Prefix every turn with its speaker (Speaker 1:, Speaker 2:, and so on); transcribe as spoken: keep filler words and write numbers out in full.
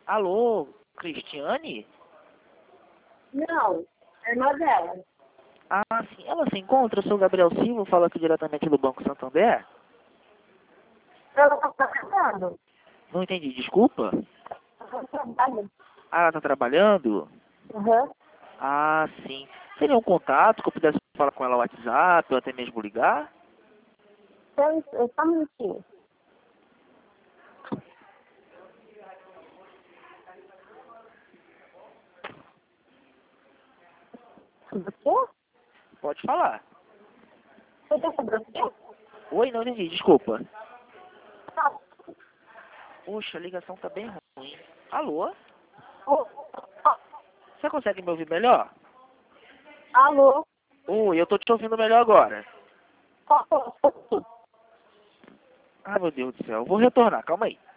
Speaker 1: Alô, Cristiane?
Speaker 2: Não, é irmã dela.
Speaker 1: Ah, sim. Ela se encontra? Eu sou o Gabriel Silva, falo aqui diretamente do Banco Santander.
Speaker 2: Ela tá trabalhando.
Speaker 1: Não entendi, desculpa.
Speaker 2: Ela trabalha.
Speaker 1: Ah, ela tá trabalhando?
Speaker 2: Aham.
Speaker 1: Ah, sim. Seria um contato que eu pudesse falar com ela no WhatsApp ou até mesmo ligar?
Speaker 2: Então, só um minutinho. Sobre o quê?
Speaker 1: Pode falar.
Speaker 2: Você quer sobre o quê?
Speaker 1: Oi, não entendi, desculpa.
Speaker 2: Tá.
Speaker 1: Poxa, a ligação tá bem ruim. Alô?
Speaker 2: Ô, ó,
Speaker 1: Você consegue me ouvir melhor?
Speaker 2: alô?
Speaker 1: Oi, eu tô te ouvindo melhor agora.
Speaker 2: Ó, ó, ó, ó.
Speaker 1: Ai, meu Deus do céu. Vou retornar, calma aí.